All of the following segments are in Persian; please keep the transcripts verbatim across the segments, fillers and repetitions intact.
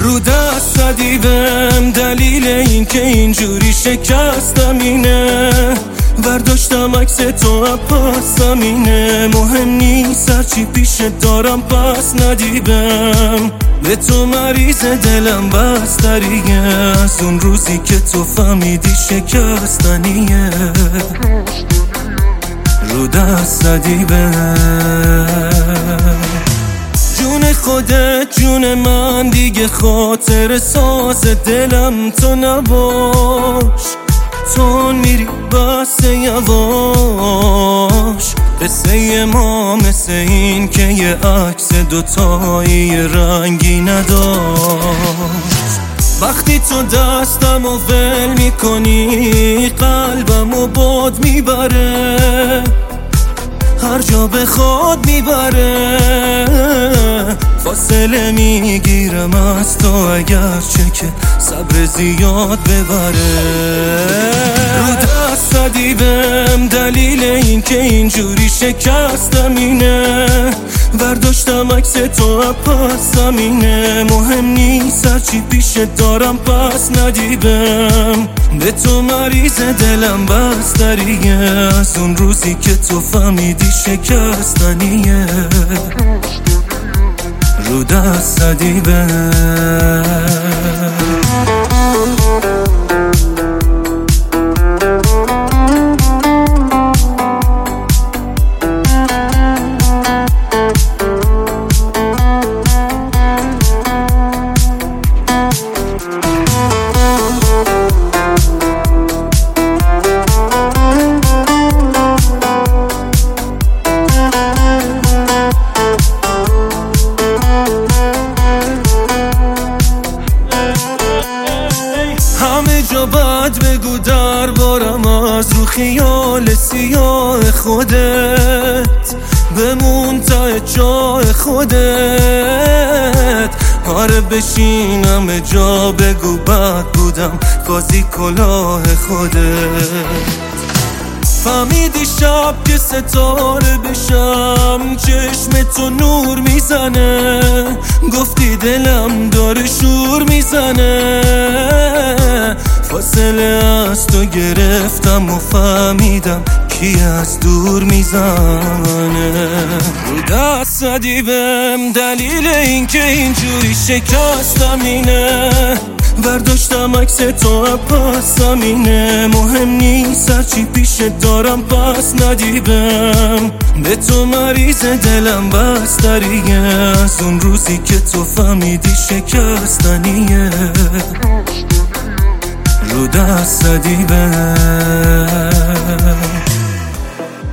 رو دست ندیدم دلیل این که اینجوری شکستم اینه، برداشتم عکس تو پاسم اینه، مهم نیست هرچی پیش دارم پس ندیدم، به تو مریض دلم بستریه، از اون روزی که تو فهمیدی شکستنیه، رو دست ندیدم. جون خودت جون من دیگه خاطر ساز دلم تو نباش، تو میری بس یواش، قصه ما مثل این که یه عکس دوتایی رنگی نداشت، وقتی تو دستم و ول میکنی قلبم و باد میبره، هر جا بخواد میبره، فاصله میگیرم از تو اگرچه که صبر زیاد ببره، رو دست ندیدم دلیل این که اینجوری شکستم اینه، برداشتم عکس تو پاسم اینه، مهم نیست هرچی پیش دارم پس ندیدم، به تو مریض دلم بستریه، از اون روزی که تو فهمیدی شکستنیه، رو دست ندیدم. باید بگو دربارم از رو خیال سیاه خودت، بمون تا جای خودت، آره بشینم جا بگو بد بودم قاضی کلاه خودت، فهمیدی شب که ستاره بشم چشم تو نور میزنه، گفتی دلم داره شور میزنه، فاصله از تو گرفتم و فهمیدم کی از دور میزنه، رو دست ندیدم دلیل این که اینجوری شکستم اینه، برداشتم عکس تو پاسم اینه، مهم نیست هرچی پیش دارم پس ندیدم، به تو مریض دلم بستریه، از اون روزی که تو فهمیدی شکستنیه، رو دست ندیدم.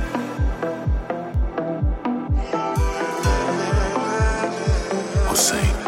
حسین